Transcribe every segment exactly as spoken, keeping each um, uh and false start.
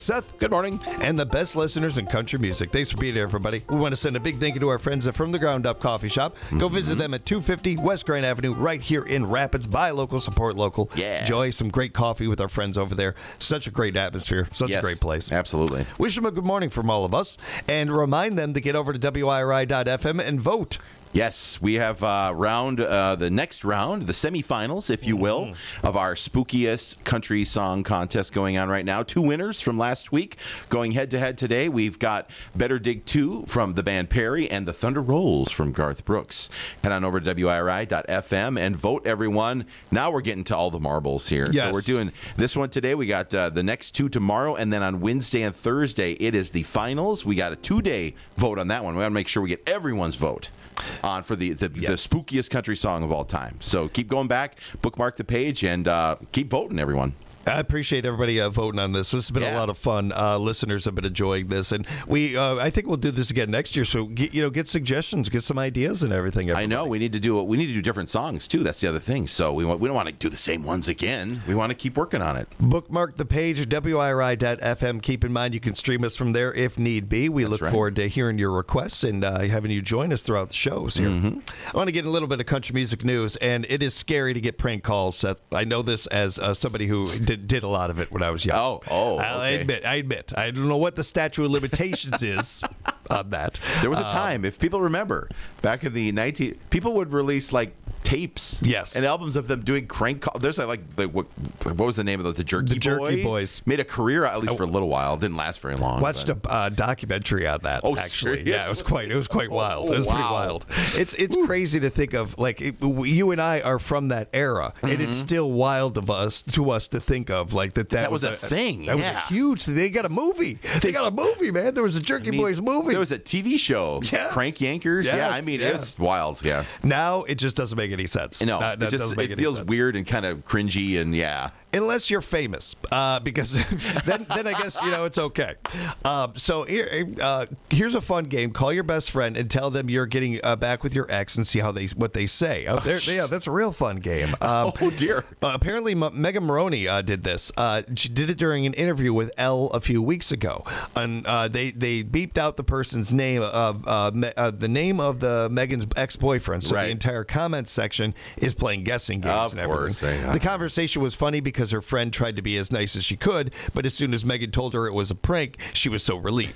Seth. Good morning. And the best listeners in country music. Thanks for being here, everybody. We want to send a big thank you to our friends at From the Ground Up Coffee Shop. Go Mm-hmm. visit them at two fifty West Grand Avenue right here in Rapids. Buy local, support local. Yeah. Enjoy some great coffee with our friends over there. Such a great atmosphere. Such Yes, a great place. Absolutely. Wish them a good morning from all of us. And remind them to get over to W I R I dot F M and vote. Yes, we have uh, round uh, the next round, the semifinals, if you will, mm-hmm. of our spookiest country song contest going on right now. Two winners from last week going head to head today. We've got Better Dig two from the band Perry and The Thunder Rolls from Garth Brooks. Head on over to W I R I dot F M and vote, everyone. Now we're getting to all the marbles here. Yes. So we're doing this one today. We got uh, the next two tomorrow, and then on Wednesday and Thursday, it is the finals. We got a two-day vote on that one. We got to make sure we get everyone's vote on for the, the, yes. the spookiest country song of all time. So keep going back, bookmark the page, and uh, keep voting, everyone. I appreciate everybody uh, voting on this. This has been Yeah. a lot of fun. Uh, listeners have been enjoying this, and we. Uh, I think we'll do this again next year. So get, you know, get suggestions, get some ideas, and everything. Everybody. I know we need to do we need to do different songs too. That's the other thing. So we want, we don't want to do the same ones again. We want to keep working on it. Bookmark the page W I R I dot F M. Keep in mind you can stream us from there if need be. We That's look right. forward to hearing your requests and uh, having you join us throughout the shows here. Mm-hmm. I want to get a little bit of country music news, and it is scary to get prank calls, Seth. I know this as uh, somebody who did, did a lot of it when I was young. Oh, oh, I okay. admit, I admit. I don't know what the statute of limitations is on that. There was a Um, time, if people remember, back in the nineteen, people would release like tapes, Yes. and albums of them doing crank calls. There's like, like what, what was the name of the, the Jerky The Jerky Boy? Boys. Made a career at least for a little while. Didn't last very long. Watched but- a uh, documentary on that. Oh, actually, seriously? yeah, it was quite. It was quite wild. Oh, it was pretty wow. wild. It's it's crazy to think of. Like it, you and I are from that era, and it's still wild of us to us to think of like that. That, Mm-hmm. That was a thing, That yeah. was a huge. They got a movie. They got a movie, man. There was a Jerky I mean, Boys movie. There was a T V show, Yes. Crank Yankers. Yes, yeah, I mean, yeah. it's wild. Yeah. Now it just doesn't make any sense. No, That- that it just doesn't make it any feels sense. weird and kind of cringy, and yeah. Unless you're famous, uh, because then, then I guess you know it's okay. Um, so here, uh, here's a fun game. Call your best friend and tell them you're getting uh, back with your ex, and see how they what they say. Oh, there- yeah, that's a real fun game. Um, Oh dear. uh, apparently, M- Megan Maroney uh, did this. Uh, she did it during an interview with Elle a few weeks ago, and uh, they they beeped out the person's name of uh, me- uh, the name of the Megan's ex boyfriend. So Right. the entire comments section is playing guessing games Of and course, everything. they are. The conversation was funny because her friend tried to be as nice as she could, but as soon as Megan told her it was a prank, she was so relieved.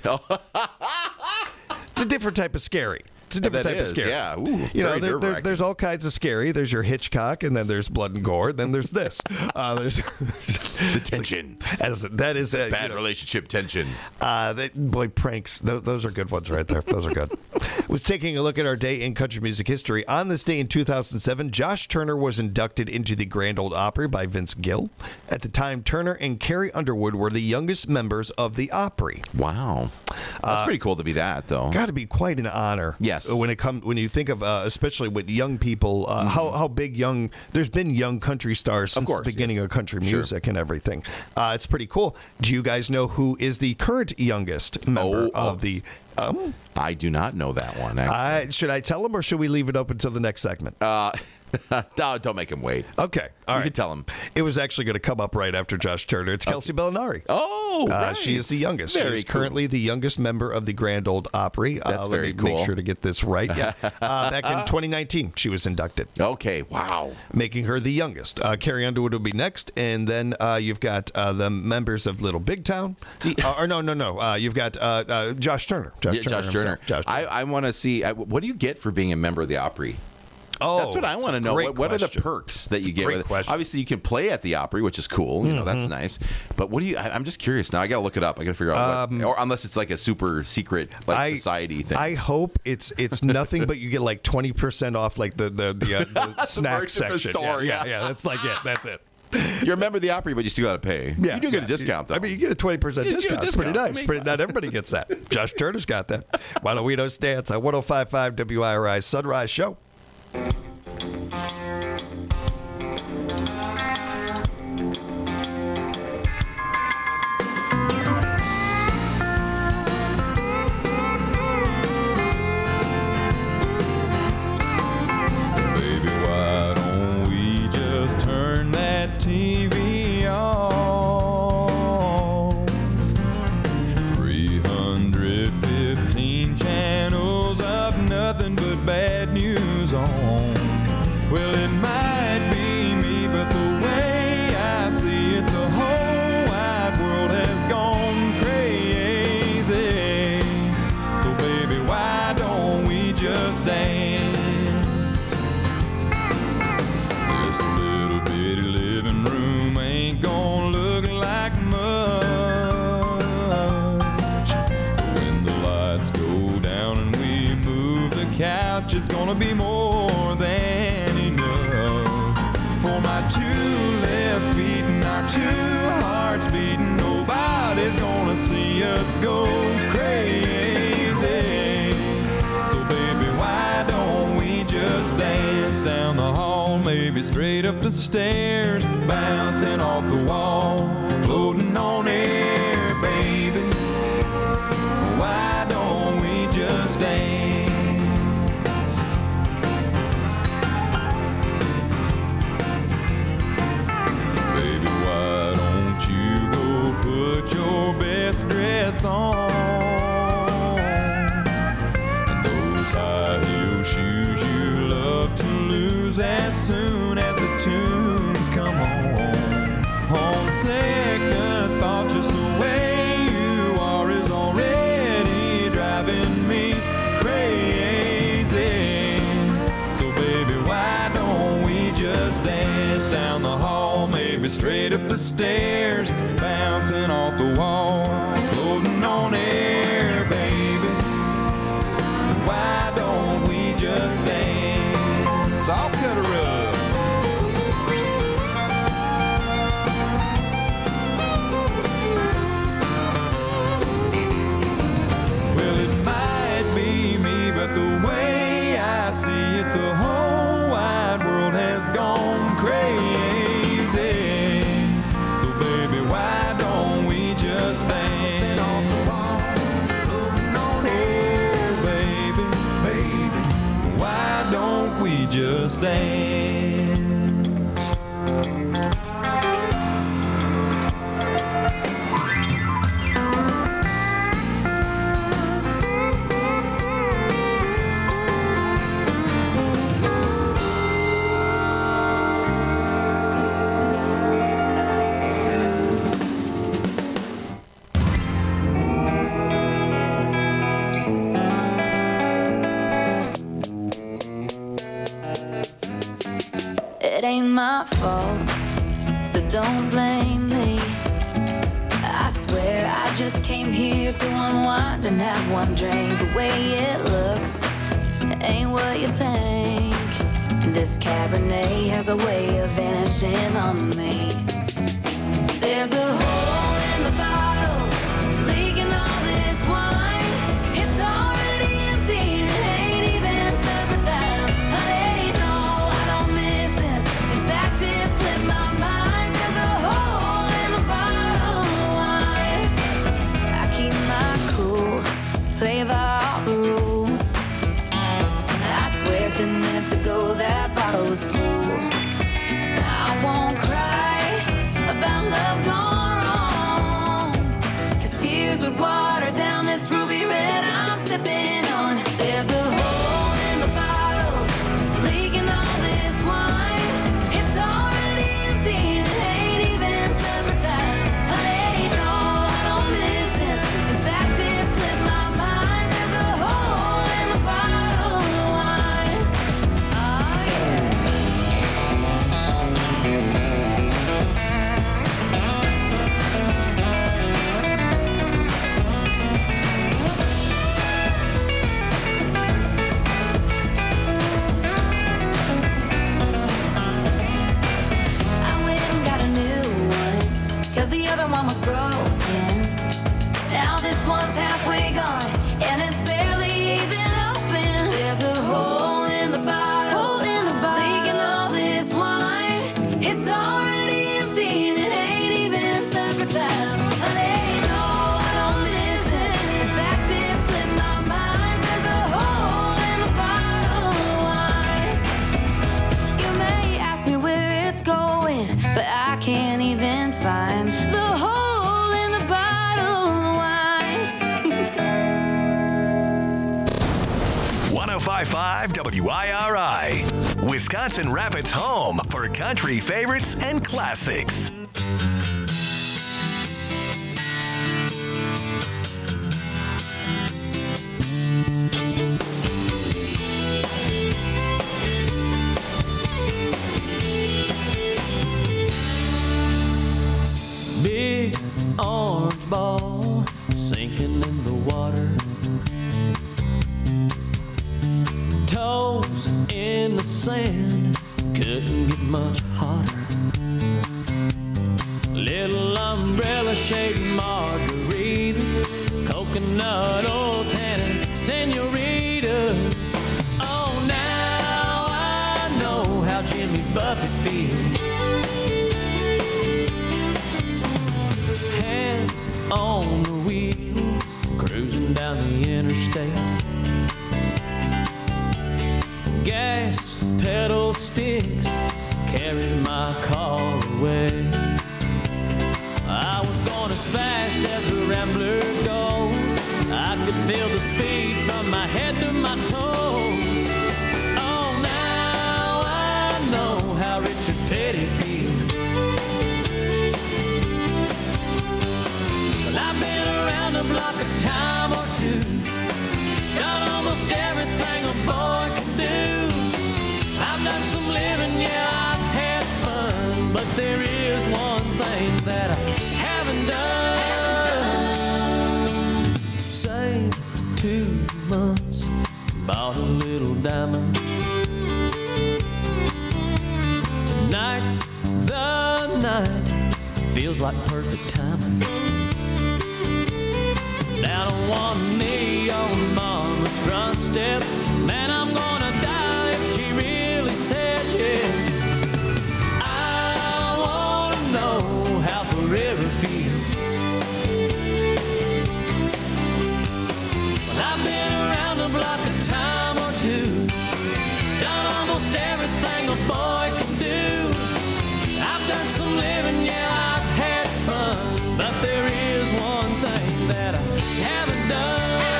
It's a different type of scary. It's a different That type is, of scary. yeah. Ooh, you know, very there, there, nerve-wracking. there's all kinds of scary. There's your Hitchcock, and then there's blood and gore. Then there's this. Uh, there's The tension, that is that is uh, bad you know, relationship tension. uh, that, boy, pranks. Those, those are good ones right there. Those are good. Was taking a look at our day in country music history. On this day in two thousand seven, Josh Turner was inducted into the Grand Ole Opry by Vince Gill. At the time, Turner and Carrie Underwood were the youngest members of the Opry. Wow, that's pretty cool to be that though. Got to be quite an honor. Yes. When it comes, when you think of, uh, especially with young people, uh, how how big young. There's been young country stars since course, the beginning yes. of country Sure. music and everything. Uh, it's pretty cool. Do you guys know who is the current youngest member Oh, of the? Um, I do not know that one. Actually. I, should I tell them, or should we leave it open until the next segment? Uh, no, don't make him wait. Okay, all You right. can tell him. It was actually going to come up right after Josh Turner. It's Kelsey Bellinari. Oh, Uh, right. She is the youngest. Very she is cool. currently the youngest member of the Grand Ole Opry. Uh, That's let very me cool. Make sure to get this right. Yeah. Uh, back in twenty nineteen, she was inducted, Okay, wow. making her the youngest. Uh, Carrie Underwood will be next, and then uh, you've got uh, the members of Little Big Town. See- uh, or no, no, no. Uh, you've got uh, uh, Josh Turner. Josh Yeah, Turner. Josh Turner. himself. Josh Turner. I, I want to see. I, what do you get for being a member of the Opry? oh, That's what I it's want a to know. great What, what are the question. perks that you get Great with it? question. Obviously, you can play at the Opry, which is cool. You know, that's nice. But what do you? I, I'm just curious now. I got to look it up. I got to figure out what. Or unless it's like a super secret like I- society thing. I hope it's it's nothing but you get like twenty percent off like the the the, uh, the snack merch at the section. store, yeah, yeah. yeah, that's like it. That's it. You're a member of the Opry, but you still got to pay. Yeah, you do get yeah. a discount though. I mean, you get a twenty percent You get a discount. It's pretty discount. I nice. mean, Pretty, not everybody gets that. Josh Turner's got that. Why don't we don't dance on one oh five point five W I R I Sunrise Show. Baby, why don't we just turn that T V off? couch, it's gonna be more than enough. For my two left feet and our two hearts beating, nobody's gonna see us go crazy. So baby, why don't we just dance down the hall, maybe straight up the stairs, bouncing off the wall, floating on air, baby. Why don't we just dance? Baby, why don't you go put your best dress on, and those high heel shoes you love to lose as soon as the tunes come on. On second thought, just the way you are is already driving me crazy. So baby, why don't we just dance down the hall, maybe straight up the stairs, bouncing off the wall, floating on air, baby. Why don't we just dance? I'll cut a rug. Well, it might be me, but the way I see it, the whole wide world has gone crazy. So baby, why don't we just dance on the walls, floating on air, baby, baby. Why don't we just dance? It ain't my fault, so don't blame me. I swear I just came here to unwind and have one drink. The way it looks, it ain't what you think. This Cabernet has a way of vanishing on me. There's a hole in the bottle, leaking all this wine. It's already empty and it ain't even supper time. Honey, no, I don't miss it. In fact, it slipped my mind. There's a hole in the bottle of wine. I keep my cool, play by all the rules. I swear ten minutes ago that bottle was full. I won't cry about love gone wrong, 'cause tears would water down this ruby red I'm sipping on. There's a hole in the bottle, leaking all this wine. It's already empty and it ain't even supper time. Honey, no, I don't miss it. In fact, it slipped my mind. There's a hole in the bottle of wine. Oh, yeah. I went and got a new one, 'cause the other one was broken. Now this one's halfway gone, and it's barely even open. There's a hole in the bottle, hole in the bottle, leaking all this wine. It's already empty and it ain't even supper time. Honey, no, I don't miss it. In fact, it slipped my mind. There's a hole in the bottle of wine. You may ask me where it's going, but I can't even find the hole in the bottle of wine. one oh five point five W I R I, Wisconsin Rapids' home for country favorites and classics. Big orange ball sinking in the water. Tall gambler goes. I could feel the speed from my head to my toes. Oh, now I know how Richard Petty feels. Well, I've been around the block a time or two, done almost everything a boy can do. I've done some living, yeah, I've had fun, but there is one thing that I haven't done. Saved two months, bought a little diamond. Tonight's the night, feels like perfect timing. Down on one knee on Mama's front steps, man, I'm gonna die if she really says yes. I wanna know how forever feels. Well, I've been around the block a time or two, done almost everything a boy can do. I've done some living, yeah, I've had fun, but there is one thing that I haven't done.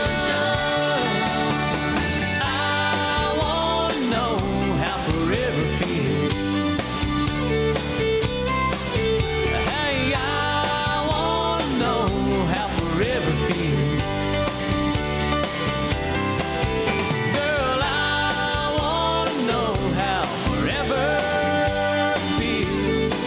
I wanna know how forever feels. Hey, I wanna know how forever feels. Girl, I wanna know how forever feels.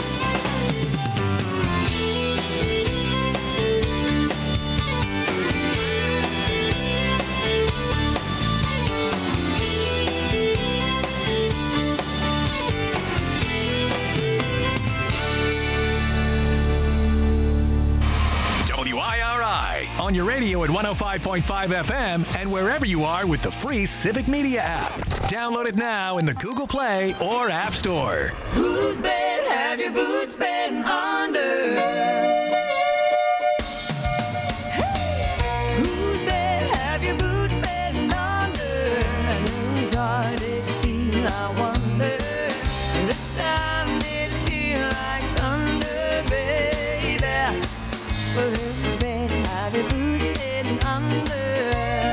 W I R I on your radio at one oh five point five F M and wherever you are with the free Civic Media app. Download it now in the Google Play or App Store. Whose bed have your boots been under? Whose bed have your boots been under? And whose heart did you steal, I wonder? This time did it feel like thunder, baby? Well, whose bed have your boots been under?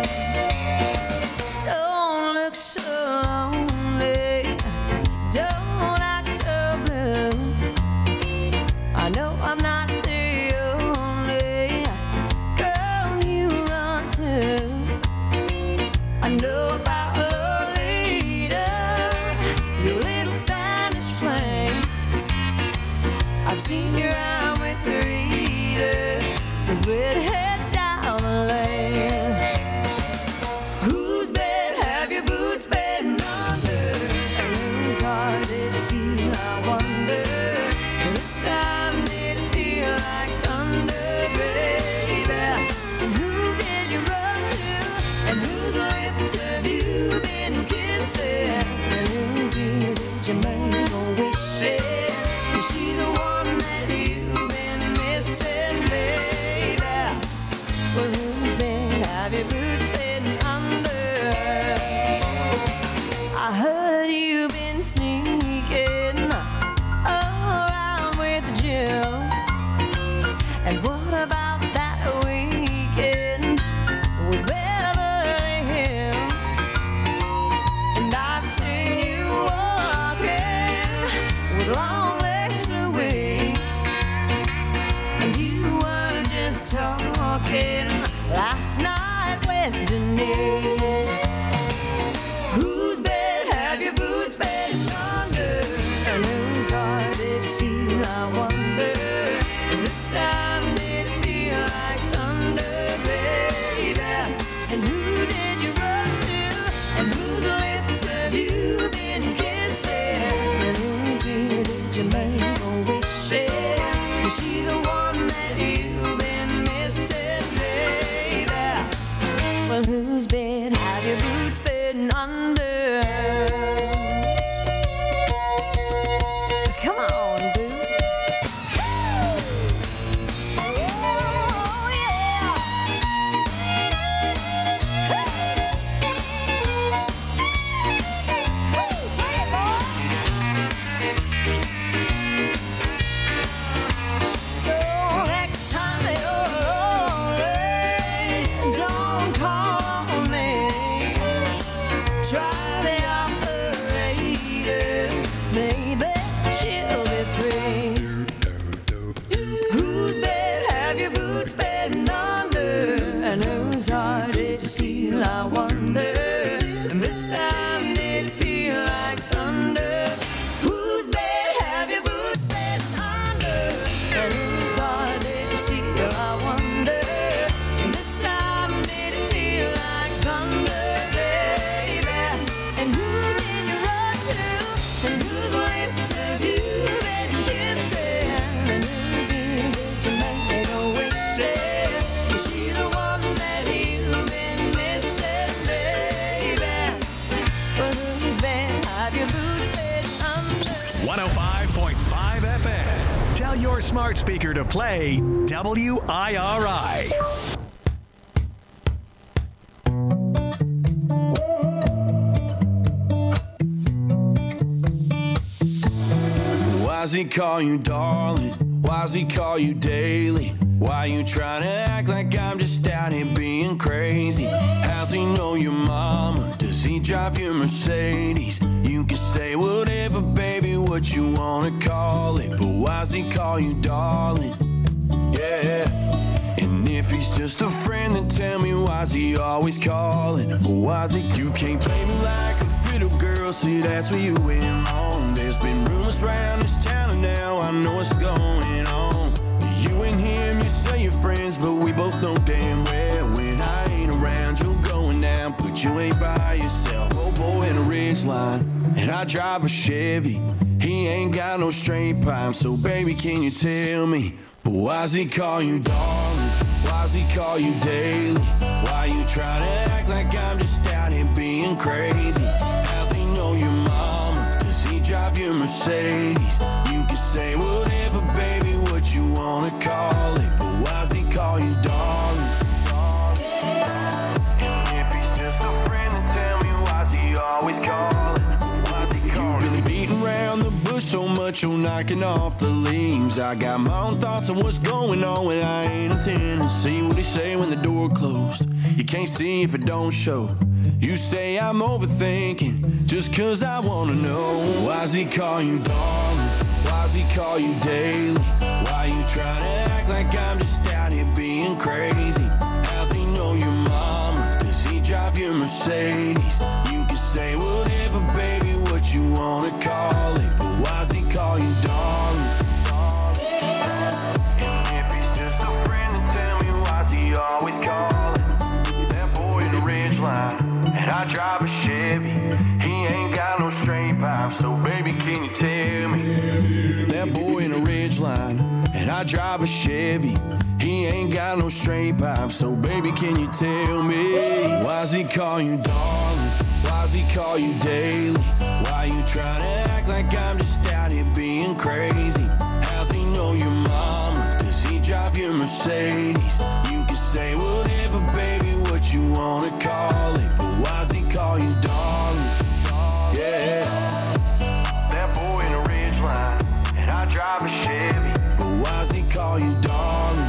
Don't look so lonely, don't act so blue. I know I'm not the only girl you run to. I know about Lolita, your little Spanish flame. I've seen you out with Rita, the redhead down the lane. Whose bed have your boots been under? And whose heart did you steal, I wonder? This time did it feel like thunder, baby? And who did you run to? And whose lips have you been kissing? And whose ear did you make a wish in? Is she the one that you've been missing, baby? Well, whose bed have your boots been under? I heard you've been sneaking around with Jill. And what about that weekend with Beverly Hills? And I've seen you walking with long legs for weeks. And you were just talking last night with Denise. Whose bed have your boots been under? And whose heart did you steal, I wonder? This time did it feel like thunder, baby? And who did you run to? And whose lips have you been kissing? And whose ear did you make a wish in? Is she the one that you've been missing, baby? Well, whose bed have your boots been under? Come on, boots. Oh, yeah. Hey, boys. So next time you're alone, smart speaker to play W I R I. Why's he call you darling? Why's he call you daily? Why you trying to act like I'm just out here being crazy? How's he know your mama? Does he drive your Mercedes? You can say whatever, baby, what you wanna call it, but why's he call you darling? Yeah. And if he's just a friend, then tell me why's he always calling? Why's he? You can't play me like a fiddle girl, see that's where you went wrong. There's been rumors around this town and now I know what's going on. You and him, you say you're friends, but we both know damn well when I ain't around, you're going down, but you ain't by yourself. Oh boy in a ridge line, and I drive a Chevy. He ain't got no straight pipe, so baby, can you tell me, why's he call you darling? Why's he call you daily? Why you try to act like I'm just out here being crazy? How's he know your mama? Does he drive your Mercedes? You can say whatever, baby, what you wanna call it, but why's he call you darling? And if he's just a friend, then tell me why's he always calling? Why's he calling? You've been beating around the bush so much you're knocking off the leaves. I got my own thoughts on what's going on when I ain't intending to see what he say when the door closed. You can't see if it don't show. You say I'm overthinking just cause I wanna know. Why's he call you darling? Why's he call you daily? Why you trying to act like I'm just out here being crazy? How's he know your mama? Does he drive your Mercedes? You can say whatever, baby, what you wanna call it, but why's he call you darling? And if he's just a friend, then tell me why's he always calling? That boy in the ridge line, and I drive a Chevy. He ain't got no straight pipe, so baby, can you tell me? That boy in a ridge line, and I drive a Chevy. He ain't got no straight pipe, so baby, can you tell me? Why's he call you darling? Why's he call you daily? Why you trying to act like I'm just out here being crazy? How's he know your mama? Does he drive your Mercedes? You can say whatever, baby, what you wanna call it, but why's he call you darling? Yeah. That boy in a ridge line, and I drive a Chevy, but why's he call you darling?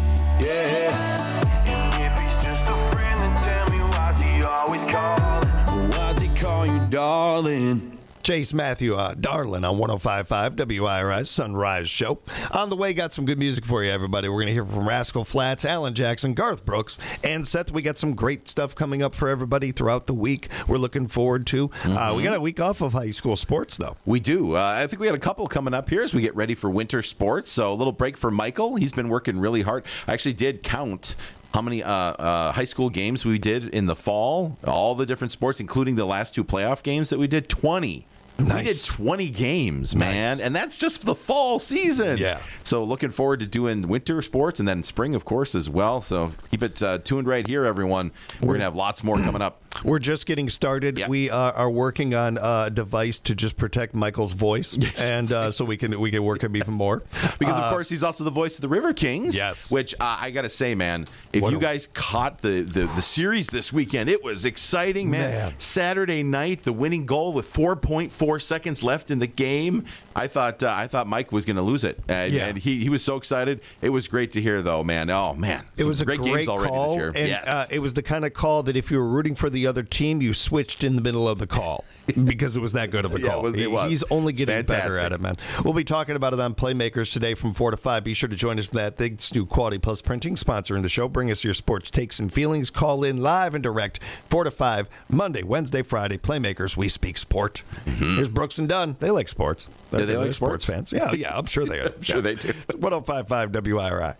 Yeah. And if he's just a friend, then tell me why's he always calling? But why's he call you darling? Chase Matthew, uh, darling, on one oh five point five W I R I Sunrise Show. On the way, got some good music for you, everybody. We're going to hear from Rascal Flatts, Alan Jackson, Garth Brooks, and Seth. We got some great stuff coming up for everybody throughout the week. We're looking forward to. Mm-hmm. Uh, we got a week off of high school sports, though. We do. Uh, I think we got a couple coming up here as we get ready for winter sports. So a little break for Michael. He's been working really hard. I actually did count how many uh, uh, high school games we did in the fall, all the different sports, including the last two playoff games that we did. twenty. Nice. We did twenty games, man, nice. And that's just the fall season. Yeah. So looking forward to doing winter sports and then spring, of course, as well. So keep it uh, tuned right here, everyone. We're, We're going to have lots more coming up. We're just getting started. Yep. We uh, are working on a device to just protect Michael's voice, and uh, so we can we can work him even more. Because, of uh, course, he's also the voice of the River Kings. Yes. Which uh, I got to say, man, if what you a... guys caught the, the, the series this weekend, it was exciting, man. man. Saturday night, the winning goal with four point four seconds left in the game. I thought uh, I thought Mike was going to lose it, and, yeah. and he, he was so excited. It was great to hear, though, man. Oh, man. It was a great, great games already call, this year. and yes. uh, it was the kind of call that if you were rooting for the other team, you switched in the middle of the call because it was that good of a yeah, call. It was, it was. He's only getting Fantastic. better at it, man. We'll be talking about it on Playmakers today from four to five. Be sure to join us for that. Thanks to Quality Plus Printing, sponsoring the show. Bring us your sports takes and feelings. Call in live and direct, four to five, Monday, Wednesday, Friday. Playmakers, we speak sport. Mm-hmm. Here's Brooks and Dunn. They like sports. Do they, they like sports? sports fans? Yeah, yeah, I'm sure they are. I'm sure yeah. they do. one oh five point five W I R I.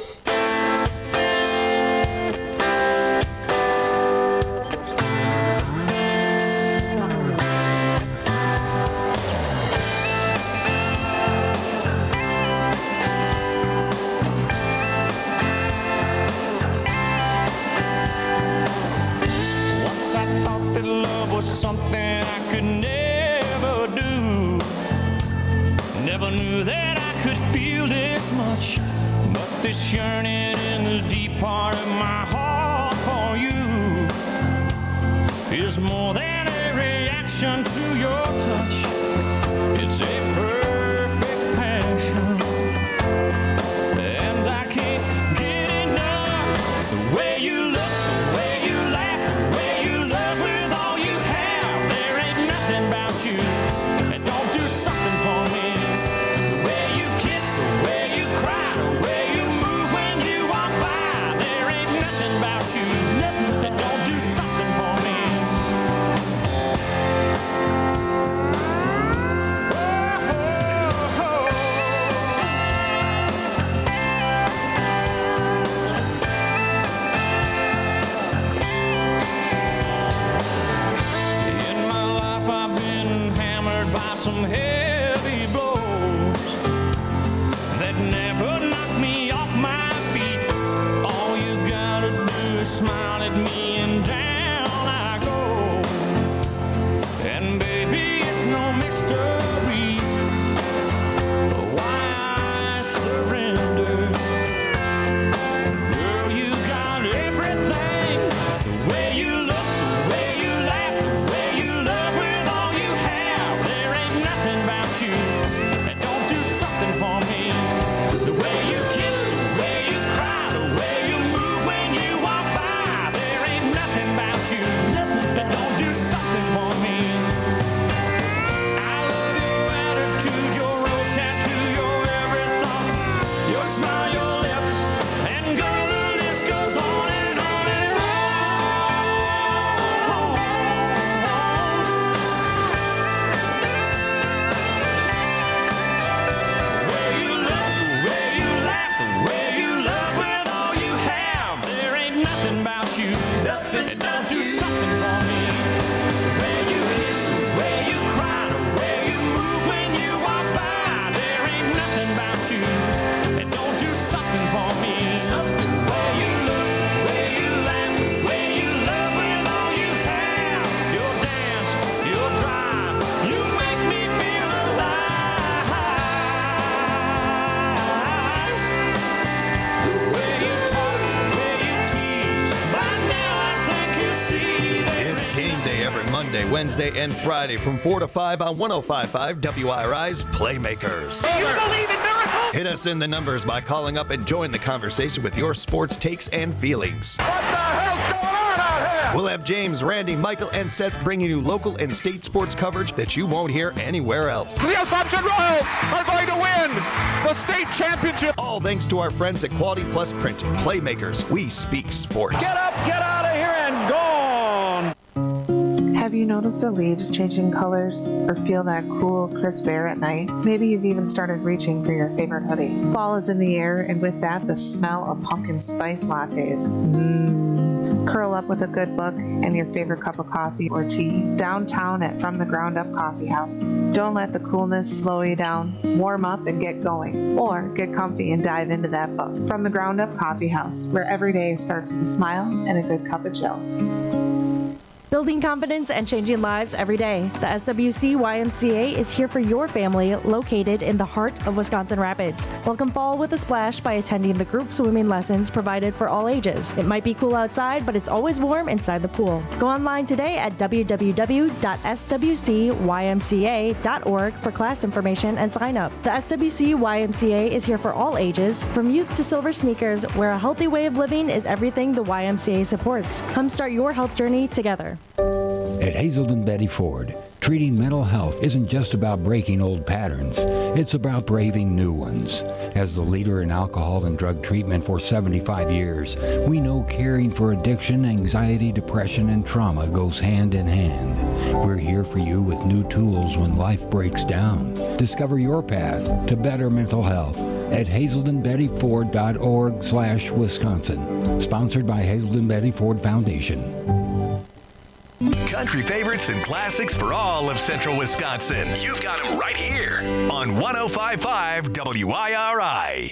Something I could never do. Never knew that I could feel this part of my heart for you is more than a reaction to your touch. It's a perfect passion, and I can't get enough. The way you look, the way you laugh, the way you love with all you have. There ain't nothing about you that don't do something for me. The way you kiss, the way you cry, the way you move when you walk by. There ain't nothing about you that don't do something for me. Some heavy blows that never knock me off my feet. All you gotta do is smile at me and down I go. And baby, it's no mystery why I surrender. Girl, you got everything. The way you look, the way you laugh, the way you love with all you have. There ain't nothing about you that don't do something for me. The way you kiss, the way you cry, the way you move when you walk by. There ain't nothing about you that don't do something for me. I love your attitude, your rose tattoo, your every thought, your smile, your lips, and girl, the list goes on and on and on. The way you look, the way you laugh, the way you love with all you have. There ain't nothing about you that don't do something for me. The way you kiss, the way you cry, the way you move when you walk by. There ain't nothing about you that don't do something for me. Something the way you look, the way you laugh, the way you love with all you have. Your dance, your drive, you make me feel alive. The way you talk, the way you tease. By now I think you see that. It's game day every Monday, Wednesday, and Friday from four to five on one oh five point five W I R I's Playmakers. You believe in miracles? Hit us in the numbers by calling up and join the conversation with your sports takes and feelings. What the hell's going on out here? We'll have James, Randy, Michael, and Seth bringing you local and state sports coverage that you won't hear anywhere else. The Assumption Royals are going to win the state championship. All thanks to our friends at Quality Plus Printing. Playmakers, we speak sports. Get up, get out of here, and gone. Have you noticed the leaves changing colors or feel that cool, crisp air at night? Maybe you've even started reaching for your favorite hoodie. Fall is in the air, and with that, the smell of pumpkin spice lattes. Mmm. Curl up with a good book and your favorite cup of coffee or tea downtown at From the Ground Up Coffee House. Don't let the coolness slow you down. Warm up and get going. Or get comfy and dive into that book. From the Ground Up Coffee House, where every day starts with a smile and a good cup of joe. Building confidence and changing lives every day. The S W C Y M C A is here for your family, located in the heart of Wisconsin Rapids. Welcome fall with a splash by attending the group swimming lessons provided for all ages. It might be cool outside, but it's always warm inside the pool. Go online today at w w w dot s w c y m c a dot org for class information and sign up. The S W C Y M C A is here for all ages, from youth to silver sneakers, where a healthy way of living is everything the Y M C A supports. Come start your health journey together. At Hazelden Betty Ford, treating mental health isn't just about breaking old patterns. It's about braving new ones. As the leader in alcohol and drug treatment for seventy-five years, we know caring for addiction, anxiety, depression, and trauma goes hand in hand. We're here for you with new tools when life breaks down. Discover your path to better mental health at hazelden betty ford dot org slash Wisconsin. Sponsored by Hazelden Betty Ford Foundation. Country favorites and classics for all of central Wisconsin. You've got them right here on one oh five point five W I R I.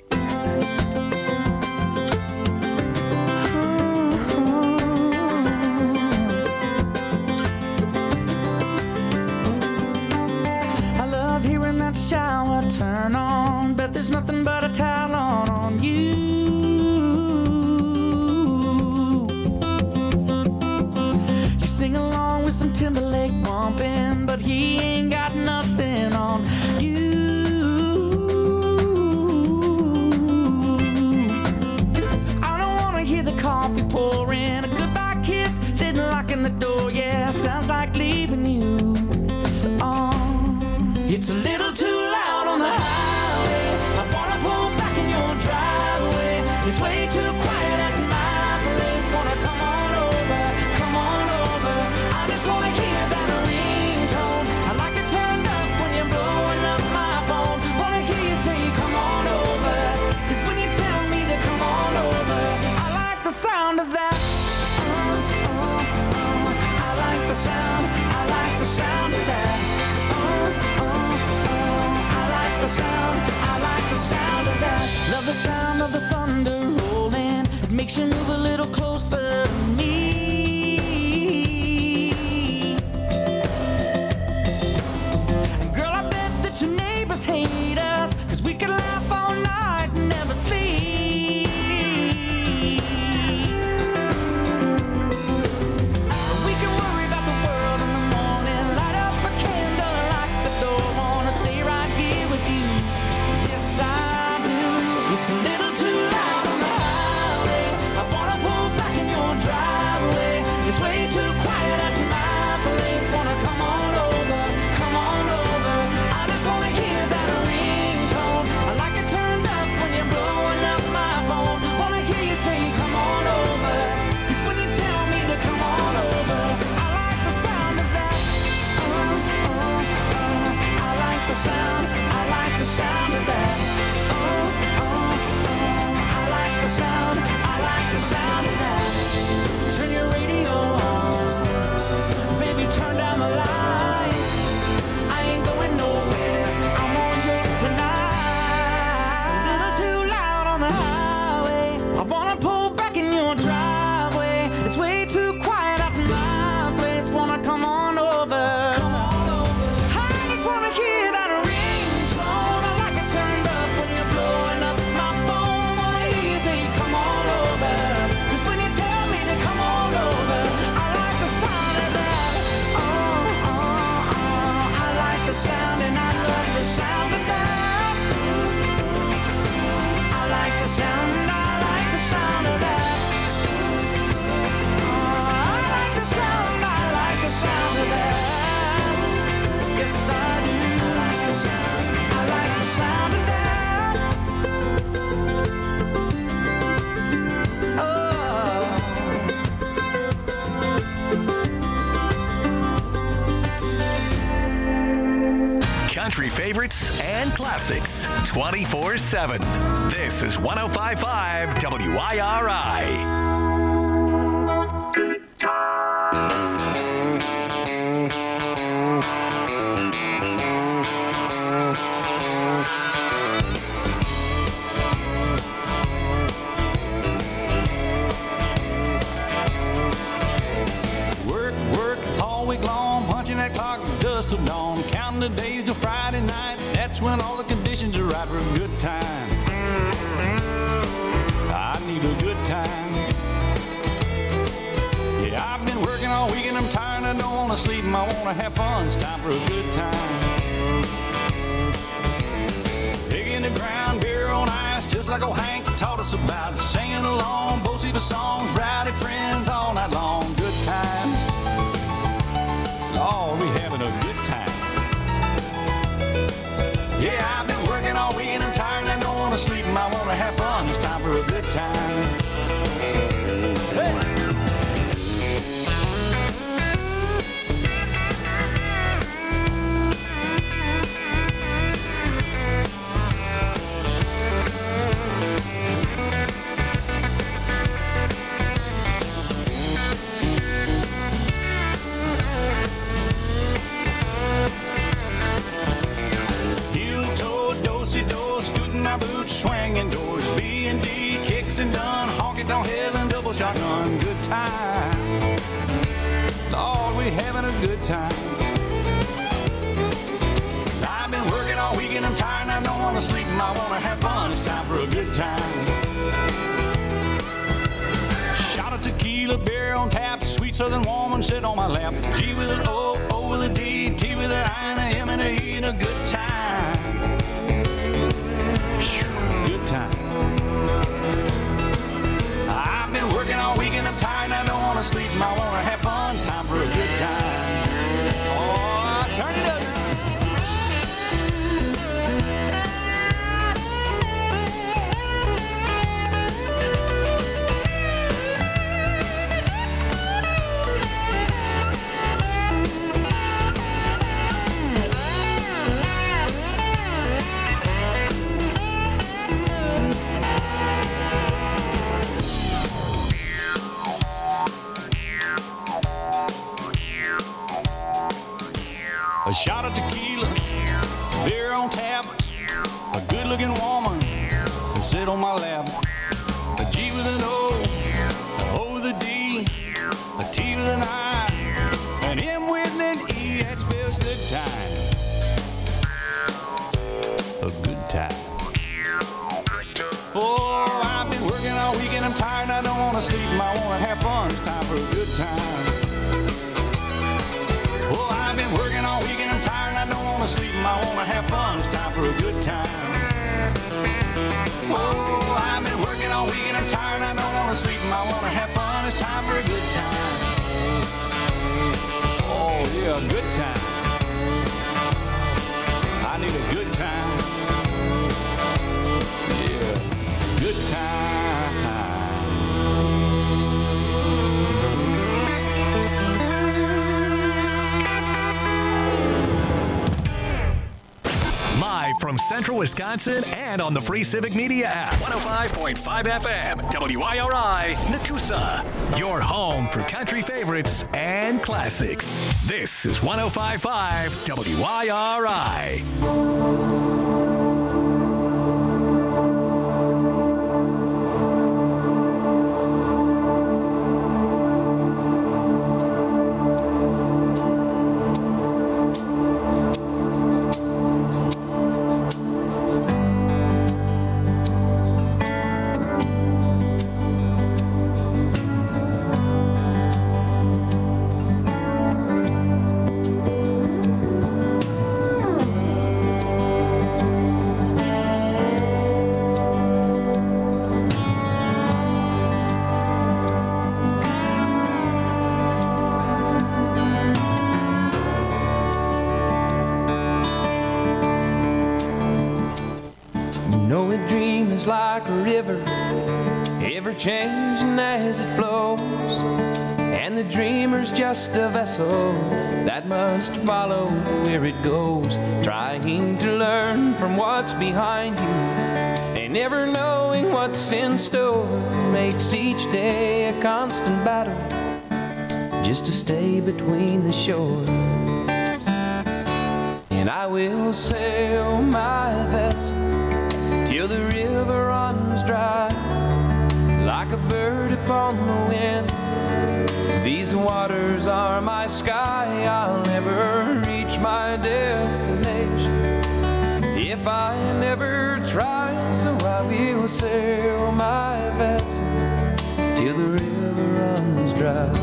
I love hearing that shower turn on, but there's nothing but a towel on on you. but he ain't got nothing on you. I don't wanna hear the coffee pouring, a goodbye kiss, then locking the door. Yeah, sounds like leaving you. Oh, it's a little too loud on the highway. I wanna pull back in your driveway. It's way too quiet at my place. Wanna come on over, come on over. I just wanna hear that ringtone. I like it turned up when you're blowing up my phone. Wanna hear you say come on over, 'cause when you tell me to come on over, I like the sound of that. Uh, uh, uh. I like the sound, I like the sound of that. Uh, uh, uh. I like the sound, I like the sound of that. Love the sound of the thunder rolling. It makes you move a little closer to me. And girl, I bet that your neighbors hate us, 'cause we could laugh all night and never sleep. We can worry about the world in the morning, light up a candle, lock the door, wanna stay right here with you. Yes, I do. It's a little too loud on the highway. I wanna pull back in your driveway. It's way too quiet at my place. Wanna come on over, come on over. I just wanna hear that ringtone. I like it turned up when you're blowing up my phone. Wanna hear you say come on over, 'cause when you tell me to come on over, I like the sound of that. Uh, uh, uh. I like the sound, I like the sound of that. Uh, uh, uh. I like the sound, I like the sound of that. Turn your radio on, baby, turn down the lights. I ain't going nowhere, I'm all yours tonight. It's a little too loud on the highway. I wanna pull back in your driveway. It's way too quiet at my place. Wanna come on over, come on over. I just wanna hear that ringtone. I like it turned up when you're blowing up my phone. Wanna hear you say come on over, 'cause when you tell me to come on over, I like the sound of that. Oh, oh, oh. I like the sound and I love the sound of that. I like the sound and I like the sound of that. Oh, I like the sound, I like the sound of that. Yes, I do. I like the sound, I like the sound of that. Oh. Country favorites and classics twenty-four seven. This is one oh five point five W I R I. Work, work all week long, punching that clock dust till dawn, counting the days till Friday night. That's when all the conditions are right for a good time. I need a good time. Yeah, I've been working all week and I'm tired. I don't want to sleep and I want to have fun. It's time for a good time. Digging the ground, beer on ice, just like old Hank taught us about. Singing along, both of the songs, rowdy friends all night long. Good time. Oh, we having a good time. Yeah, I've been working all week and I'm tired and I don't want to sleep and I want to have fun. It's time for a good time. Hey! Swinging doors, B and D, kicks and done, honky-tonk heaven, double shotgun, good time. Lord, we having a good time. I've been working all week and I'm tired and I don't want to sleep and I want to have fun. It's time for a good time. Shot of tequila, beer on tap, sweet sweet southern woman sit on my lap. G with an O, O with a D, T with an I, and a M and a E, and a good time. Good time. I've been working all week and I'm tired and I don't want to sleep. I want to have fun, time for a good time. Oh, turn it up. A shot of tequila, beer on tap, a good-looking woman to sit on my lap. A G with an O, a O with a D, a T with an I, an M with an E, that spells good time. A good time. Oh, I've been working all week and I'm tired and I don't want to sleep and I want to have fun. It's time for a good time. Oh, I've been working all week and I'm tired and I don't want to sleep and I want to have fun. It's time for a good time. Oh, I've been working all week and I'm tired and I don't want to sleep and I want to have fun. It's time for a good time. Oh, yeah, a good time. I need a good time. Yeah, good time. Live from Central Wisconsin and on the free Civic Media app. one oh five point five F M, W I R I, Nakusa. Your home for country favorites and classics. This is one oh five point five W I R I. Like a river, ever changing as it flows, and the dreamer's just a vessel that must follow where it goes, trying to learn from what's behind you, and never knowing what's in store makes each day a constant battle just to stay between the shore. And I will sail my vessel till the river runs dry, like a bird upon the wind. These waters are my sky, I'll never reach my destination if I never try. So I will sail my vessel till the river runs dry.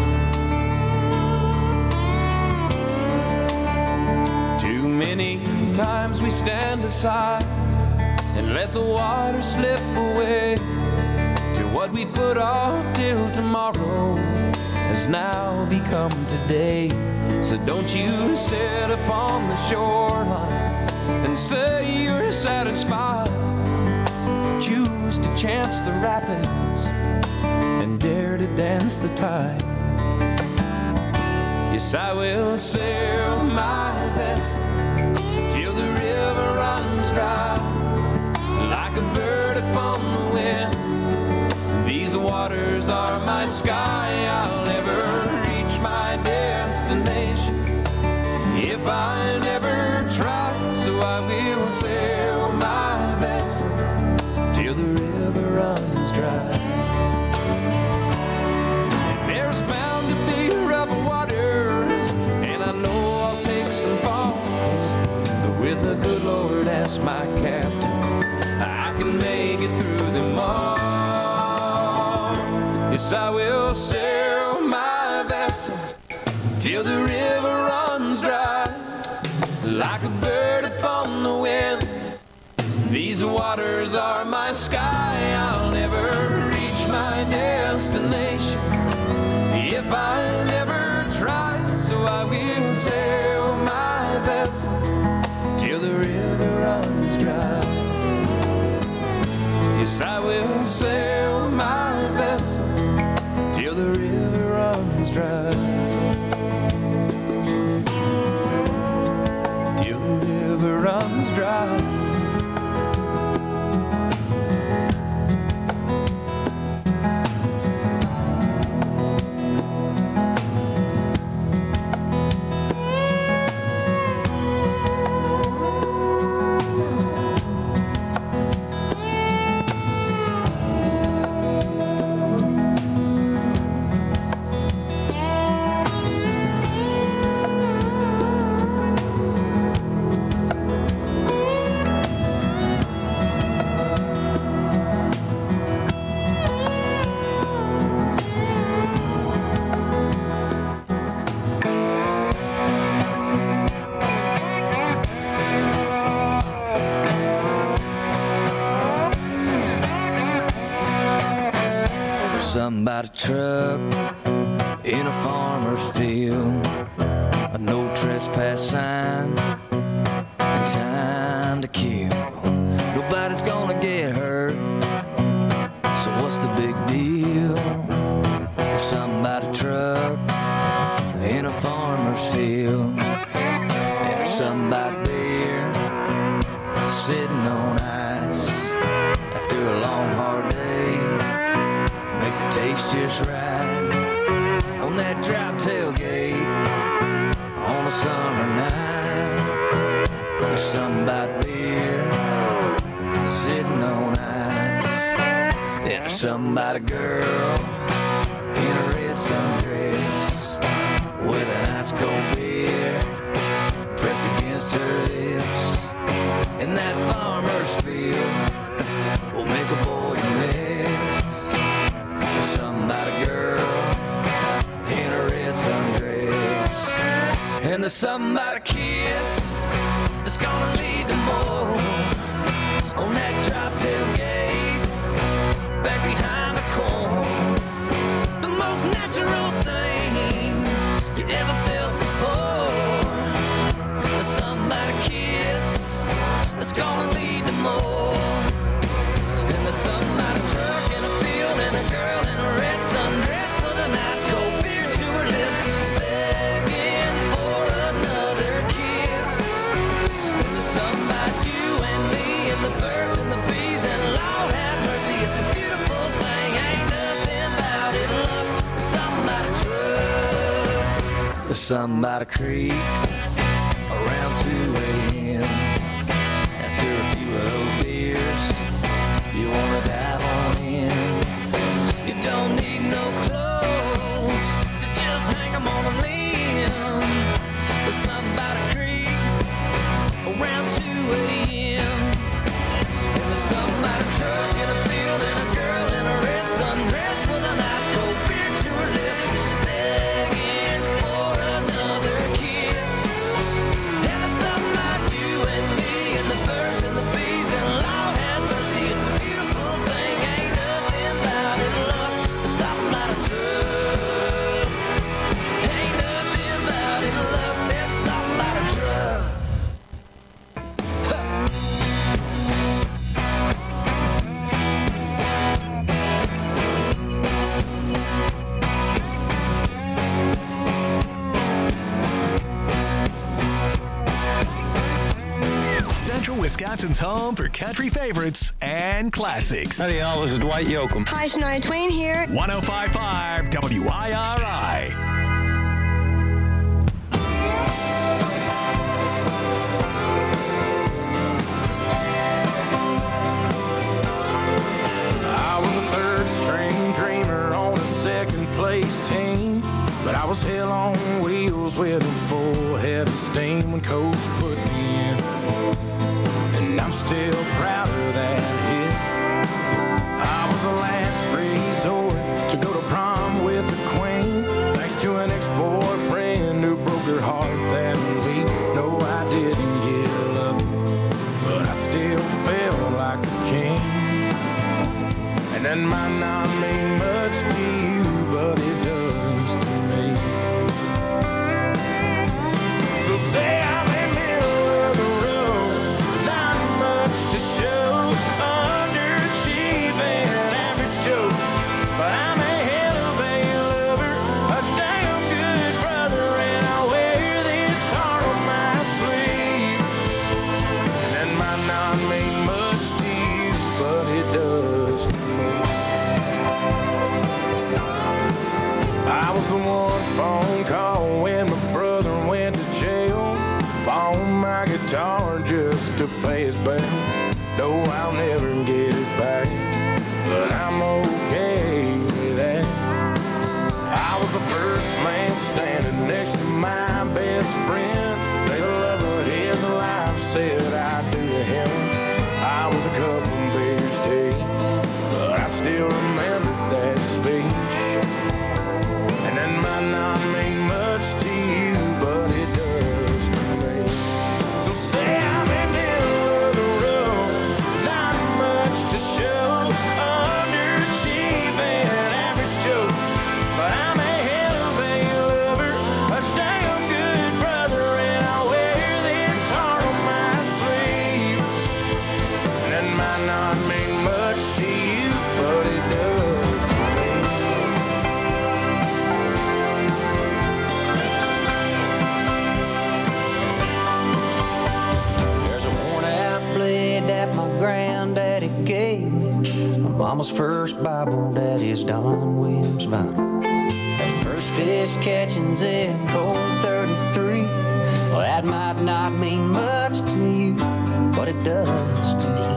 Too many times we stand aside and let the water slip away till what we put off till tomorrow has now become today. So don't you sit upon the shoreline and say you're satisfied. Choose to chance the rapids and dare to dance the tide. Yes, I will sail my vessel till the river runs dry, like a bird upon the wind. These waters are my sky, I'll never reach my destination if I never try. So I will sail my vessel till the river runs dry. And there's bound to be rough waters, and I know I'll take some falls, but with the good Lord as my captain, I can make it through them all. Yes, I will sail my vessel till the river runs dry. Like a bird upon the wind, these waters are my sky. I'll never reach my destination if I never try. So I will sail my vessel till the river runs dry. Yes, I will sail my vessel till the river runs dry. Till the river runs dry. Somebody truck in a farmer's field, a no trespass sign, and time to kill. Nobody's gonna get hurt, so what's the big deal? Somebody truck in a farmer's field, and somebody beer sitting on ice after a long hard day. Makes it taste just right on that drop tailgate on a summer night. There's somebody beer sitting on ice, and there's somebody girl in a red sundress with an ice cold beer pressed against her lips. And that farmer's field will make a boy a mess. Somebody girl in a red sundress, and there's somebody kiss that's gonna lead to more on that drop tailgate back behind the corn. The most natural thing you ever felt before. There's somebody kiss that's gonna lead to more, and there's somebody truck in a field and a girl in a red sundress with a nice cold beer to her lips, begging for another kiss. And there's somebody, you and me, and the birds and the bees, and Lord have mercy, it's a beautiful thing. Ain't nothing about it, look. There's somebody truck, there's somebody creek around two a.m. After a few of those beers, you wanna dive on in. You don't need no clothes to just hang 'em on a limb. There's somebody creek around two a.m. And there's somebody truck in a field and a girl in a red sundress with a nice cold beer to her lips, begging for another kiss. And there's somebody, you and me, and the birds and the bees, and Lord have mercy, it's a beautiful thing. Ain't nothing about it, look. There's somebody truck. Ain't nothing about it, look. There's somebody truck. Central Wisconsin's home for country favorites and classics. Howdy, y'all. This is Dwight Yoakam. Hi, Shania Twain here. one oh five point five W I R I. I was a third string dreamer on a second place team, but I was hell on wheels with a full head of steam when coach put me in, and I'm still proud of that hit. I was the last resort to go to prom with the queen, thanks to an was the one phone call when my brother went to jail. Bought my guitar just to pay his bail. Though I'll never get it back, but I'm okay with that. I was the first man standing next to my best friend. The love of his life said I'd do to him. I was a couple of beers deep, but I still remember that speech. And that might not mean much to you, but it does to me. So say I'm in the middle of the road, not much to show, underachieving, average Joe, but I'm a hell of a lover, a damn good brother, and I wear this heart on my sleeve. And that might not mean much to you, but it does to me. There's a worn out blade that my granddaddy gave me. My mama's first Bible, daddy's Don Williams Bible. That first fish catching's in cold thirty-three. Well, that might not mean much to you, but it does to me.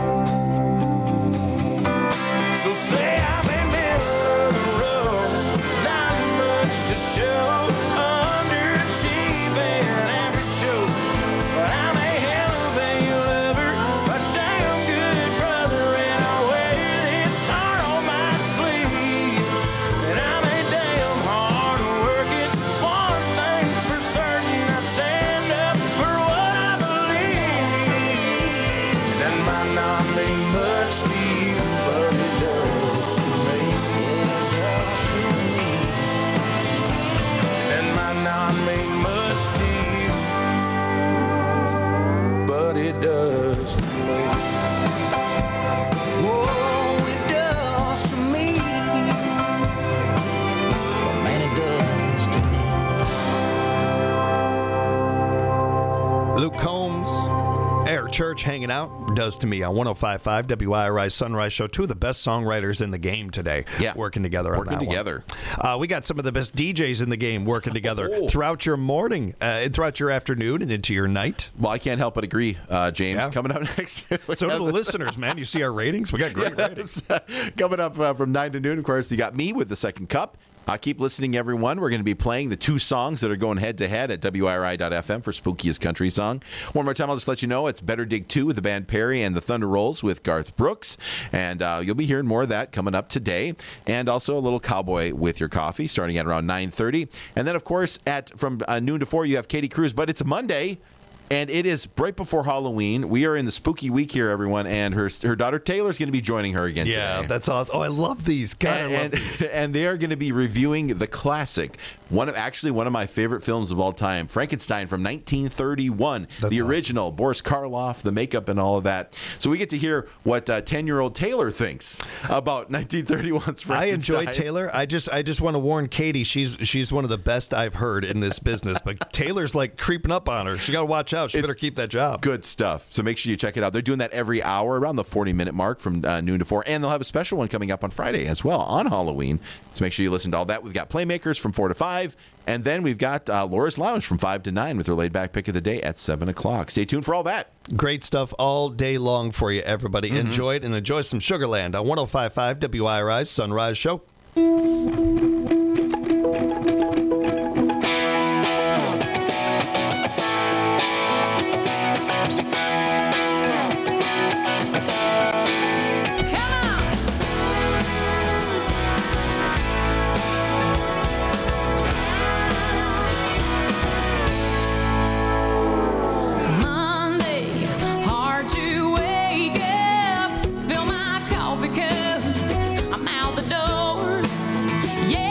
So say I'm in the middle of the road, not much to show, underachieving, average Joe, but I'm a hell of a lover, a damn good brother, and I wear this heart on my sleeve. And I'm a damn hard working, one thing's for certain, I stand up for what I believe. That might not mean much to you, but it does to me. It does to me. That might not mean much to you, but it does to me. Whoa, it does to me. But man, it does to me. Luke Combs, Air Church hanging out, does to me on one oh five point five W I R I Sunrise Show. Two of the best songwriters in the game today, Yeah. working together Working on that together. one. Uh, we got some of the best D Js in the game working together Oh. throughout your morning, uh, and throughout your afternoon, and into your night. Well, I can't help but agree, uh, James. Yeah. Coming up next. we So do have- the listeners, man. You see our ratings? We got great ratings. Yes. Coming up uh, from nine to noon, of course, you got me with the second cup. Uh, keep listening, everyone. We're going to be playing the two songs that are going head-to-head at W I R I dot F M for Spookiest Country Song. One more time, I'll just let you know, it's Better Dig two with the band Perry and the Thunder Rolls with Garth Brooks. And uh, you'll be hearing more of that coming up today. And also a little Cowboy with Your Coffee starting at around nine thirty. And then, of course, at from uh, noon to four, you have Katie Cruz. But it's a Monday. And it is right before Halloween. We are in the spooky week here, everyone. And her her daughter Taylor's going to be joining her again Yeah, today. that's awesome. Oh, I love these. God, I love and, these. and they are going to be reviewing the classic, one of actually one of my favorite films of all time, Frankenstein from nineteen thirty-one, That's the awesome. original, Boris Karloff, the makeup and all of that. So we get to hear what uh, ten-year-old Taylor thinks about nineteen thirty-one's Frankenstein. I enjoy Taylor. I just I just want to warn Katie. She's she's one of the best I've heard in this business. But Taylor's like creeping up on her. She got to watch out. She It's better keep that job. Good stuff. So make sure you check it out. They're doing that every hour around the forty-minute mark from uh, noon to four. And they'll have a special one coming up on Friday as well on Halloween. So make sure you listen to all that. We've got Playmakers from four to five. And then we've got uh, Laura's Lounge from five to nine with her laid-back pick of the day at seven o'clock. Stay tuned for all that. Great stuff all day long for you, everybody. Mm-hmm. Enjoy it and enjoy some Sugarland on one oh five point five W I R I's Sunrise Show. Monday, hard to wake up. Fill my coffee cup. I'm out the door. Yeah.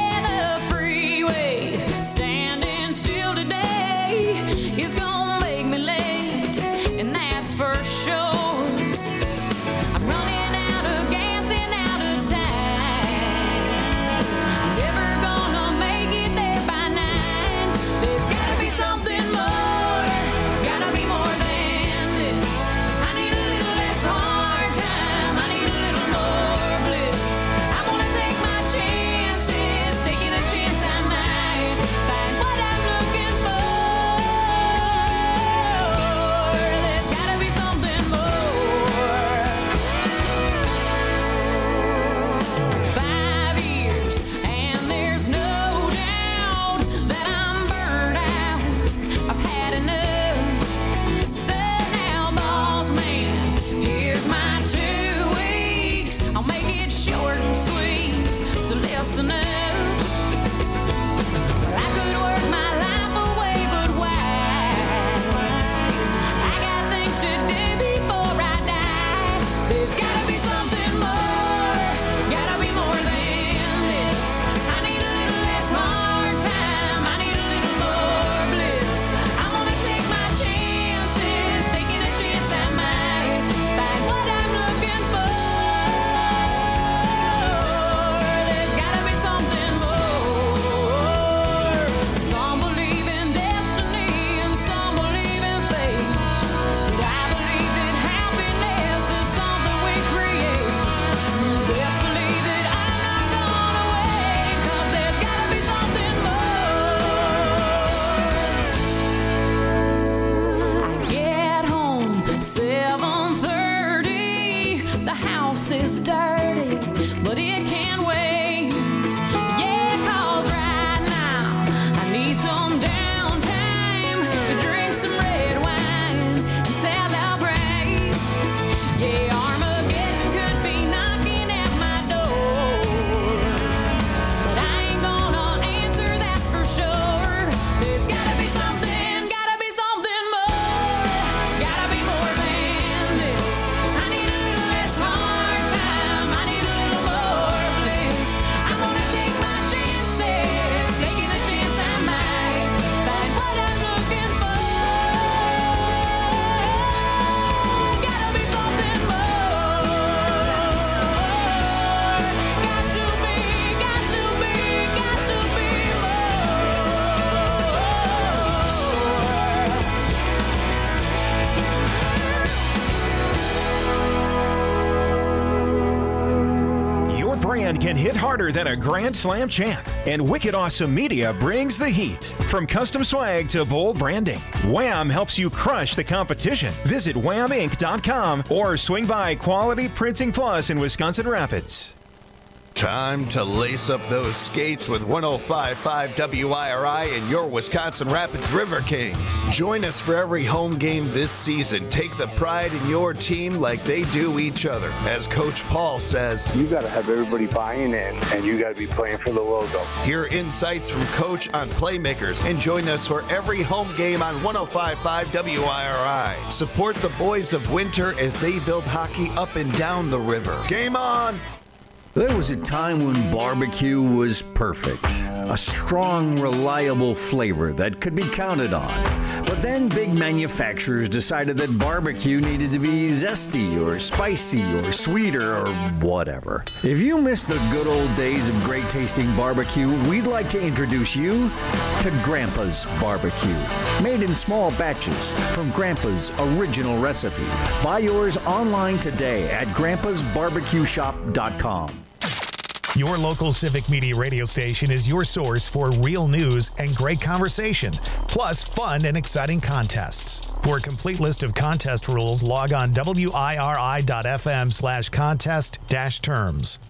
can hit harder than a Grand Slam champ. And Wicked Awesome Media brings the heat. From custom swag to bold branding, Wham helps you crush the competition. Visit wham inc dot com or swing by Quality Printing Plus in Wisconsin Rapids. Time to lace up those skates with one oh five point five W I R I and your Wisconsin Rapids River Kings. Join us for every home game this season. Take the pride in your team like they do each other. As Coach Paul says, you got to have everybody buying in, and you got to be playing for the logo. Hear insights from Coach on playmakers and join us for every home game on one oh five point five W I R I. Support the boys of Winter as they build hockey up and down the river. Game on! There was a time when barbecue was perfect. A strong, reliable flavor that could be counted on. But then big manufacturers decided that barbecue needed to be zesty or spicy or sweeter or whatever. If you miss the good old days of great tasting barbecue, we'd like to introduce you to Grandpa's Barbecue. Made in small batches from Grandpa's original recipe. Buy yours online today at grandpas barbecue shop dot com. Your local Civic Media radio station is your source for real news and great conversation, plus fun and exciting contests. For a complete list of contest rules, log on W I R I dot F M slash contest dash terms.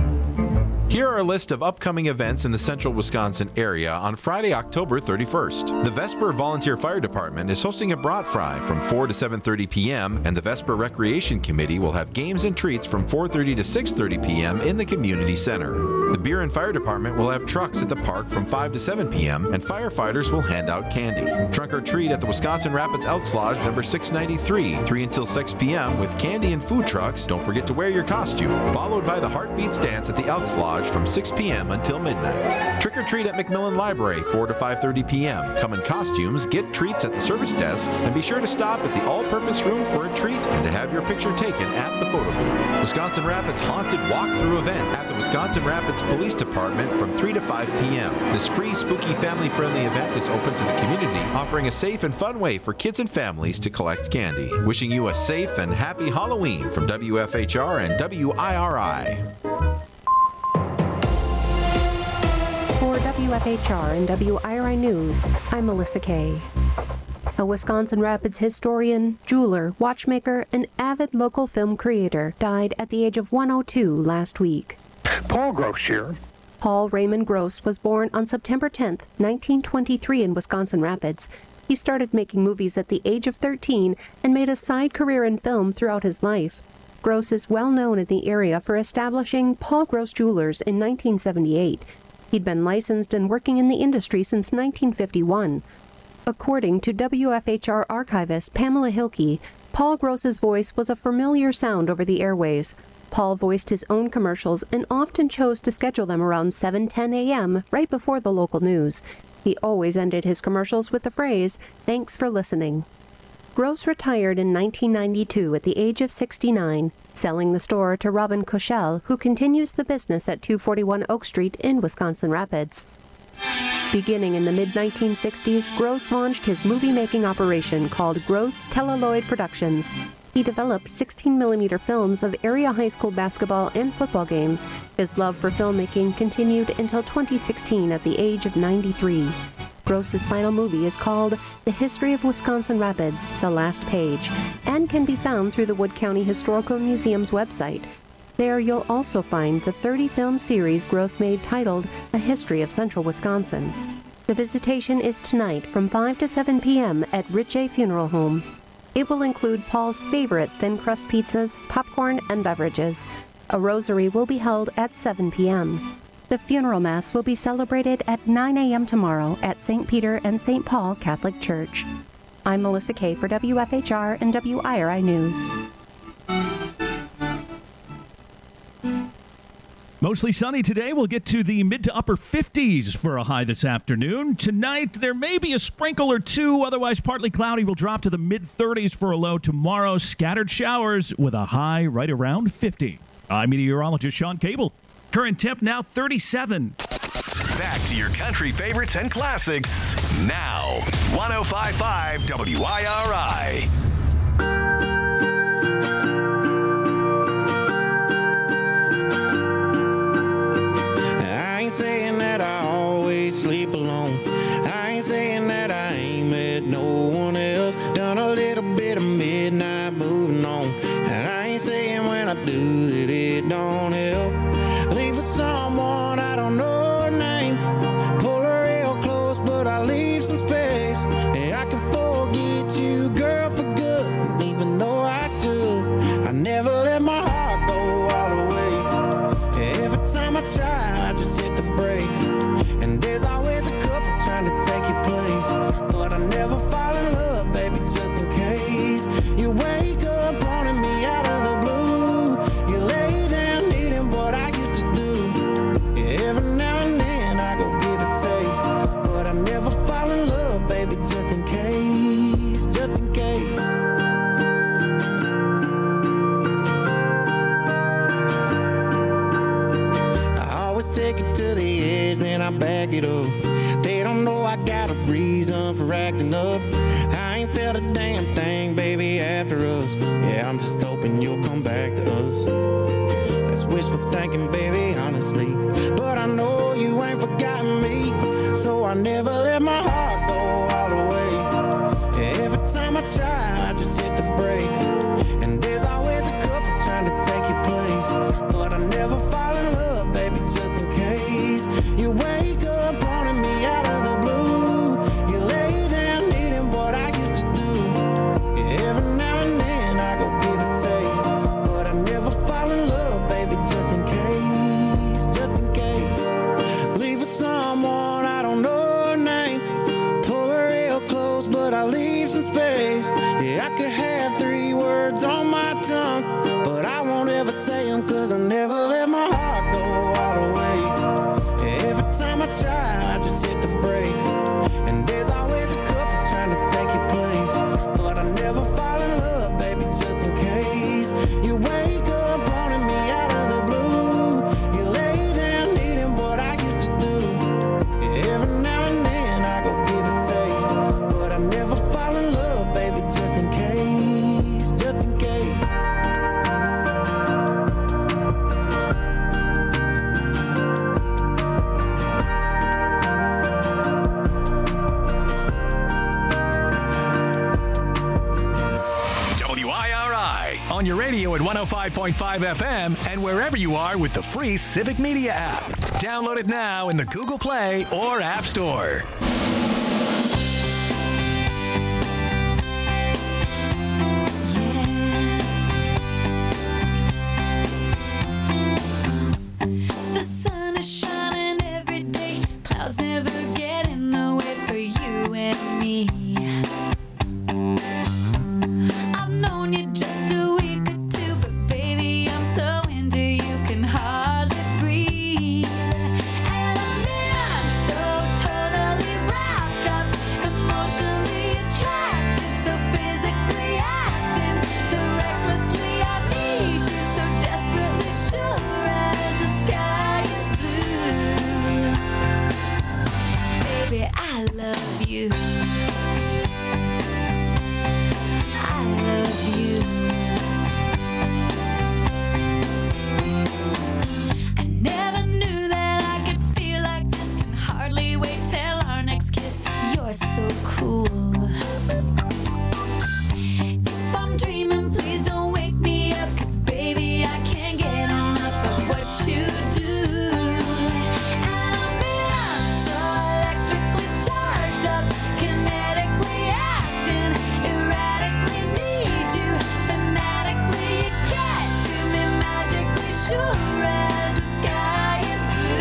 Here are a list of upcoming events in the central Wisconsin area on Friday, October thirty-first. The Vesper Volunteer Fire Department is hosting a brat fry from four to seven thirty p.m., and the Vesper Recreation Committee will have games and treats from four thirty to six thirty p.m. in the community center. The Beer and Fire Department will have trucks at the park from five to seven p.m., and firefighters will hand out candy. Trunk or treat at the Wisconsin Rapids Elks Lodge number six ninety-three, three until six p.m. with candy and food trucks. Don't forget to wear your costume. Followed by the Heartbeats Dance at the Elks Lodge from six p.m. until midnight. Trick or treat at McMillan Library, four to five thirty p.m. Come in costumes, get treats at the service desks, and be sure to stop at the all-purpose room for a treat and to have your picture taken at the photo booth. Wisconsin Rapids Haunted Walkthrough event at the Wisconsin Rapids Police Department from three to five p.m. This free, spooky, family-friendly event is open to the community, offering a safe and fun way for kids and families to collect candy. Wishing you a safe and happy Halloween from W F H R and W I R I. For W F H R and W I R I News, I'm Melissa Kay. A Wisconsin Rapids historian, jeweler, watchmaker, and avid local film creator died at the age of one oh two last week. Paul Gross here. Paul Raymond Gross was born on September tenth, nineteen twenty-three in Wisconsin Rapids. He started making movies at the age of thirteen and made a side career in film throughout his life. Gross is well known in the area for establishing Paul Gross Jewelers in nineteen seventy-eight. He'd been licensed and working in the industry since nineteen fifty-one. According to W F H R archivist Pamela Hilke, Paul Gross's voice was a familiar sound over the airways. Paul voiced his own commercials and often chose to schedule them around seven ten a.m. right before the local news. He always ended his commercials with the phrase, "Thanks for listening." Gross retired in nineteen ninety-two at the age of sixty-nine, selling the store to Robin Koschel, who continues the business at two forty-one Oak Street in Wisconsin Rapids. Beginning in the mid nineteen sixties, Gross launched his movie-making operation called Gross Telluloid Productions. He developed sixteen millimeter films of area high school basketball and football games. His love for filmmaking continued until twenty sixteen at the age of ninety-three. Gross's final movie is called The History of Wisconsin Rapids, The Last Page, and can be found through the Wood County Historical Museum's website. There you'll also find the thirty-film series Gross made titled A History of Central Wisconsin. The visitation is tonight from five to seven p.m. at Rich A Funeral Home. It will include Paul's favorite thin crust pizzas, popcorn, and beverages. A rosary will be held at seven p.m. The funeral mass will be celebrated at nine a.m. tomorrow at Saint Peter and Saint Paul Catholic Church. I'm Melissa Kay for W F H R and W I R I News. Mostly sunny today. We'll get to the mid to upper fifties for a high this afternoon. Tonight, there may be a sprinkle or two. Otherwise, partly cloudy. Will drop to the mid thirties for a low tomorrow. Scattered showers with a high right around fifty. I'm meteorologist Sean Cable. Current temp now thirty-seven. Back to your country favorites and classics now. one oh five point five W I R I. back it up. They don't know I got a reason for acting up. I ain't felt a damn thing, baby, after us. Yeah, I'm just hoping you'll come back to us. That's wishful thinking, baby, honestly. But I know you ain't forgotten me, so I never let my heart go all the way. Every time I try, I just hit the brakes. And there's always a couple trying to take your place. But I never fall in love, baby, just in case. You wake up wanting me out of the blue. You lay down needing what I used to do. Yeah, every now and then I go get a taste. But I never fall in love, baby, just in case. Just in case. Leave with someone I don't know her name. Pull her real close, but I leave some space. Yeah, I could have three words on my tongue, but I won't ever say them, cause I never let my heart go all the way. Yeah, every time I try, I just hit the brakes. And there's always a couple trying to take your place. But I never fall in love, baby, just in case. You wake up wanting me out of the blue. You lay down needing what I used to do. Yeah, every now and then I go get a taste. But I never fall in love, baby, just in case. Just in case. W I R I on your radio at one oh five point five F M and wherever you are with the free Civic Media app. Download it now in the Google Play or App Store. The sun is shining every day. Clouds never get in the way for you and me. I've known you just a week or two, but baby, I'm so into you, can hardly breathe. And I'm in so totally wrapped up, emotionally attracted, so physically acting, so recklessly I need you, so desperately sure as the sky is blue. Baby, I love you. I love you. I never knew that I could feel like this. Can hardly wait till our next kiss. You're so cool. If I'm dreaming, please don't wake me up, 'cause baby, I can't get enough of what you do. And I'm in so electrically charged up, kinetically acting, erratically need you, fanatically you get to me, magically sure as the sky is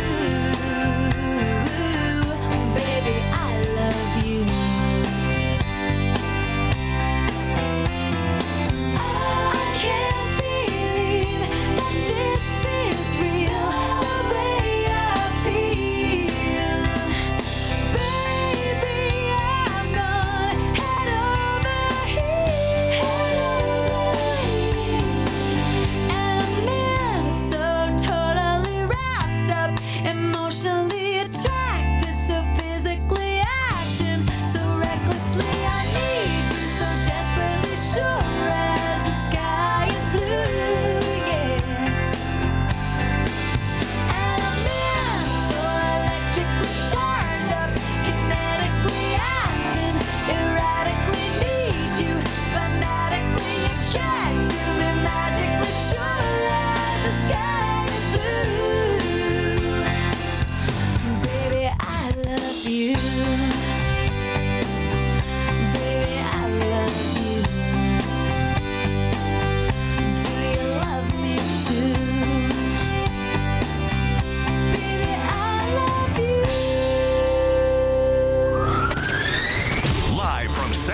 blue. Baby, I love you. I can't believe that this is real, the way I feel. Baby, I'm gone head over heels. And I'm in so totally wrapped up, emotionally attracted, so physically acting, so recklessly I need you, so desperately sure as the sky is blue, yeah. And I'm in so electrically charged up, kinetically acting, erratically need you, fanatically you get to me, magically sure as the sky is blue. Baby, I love you.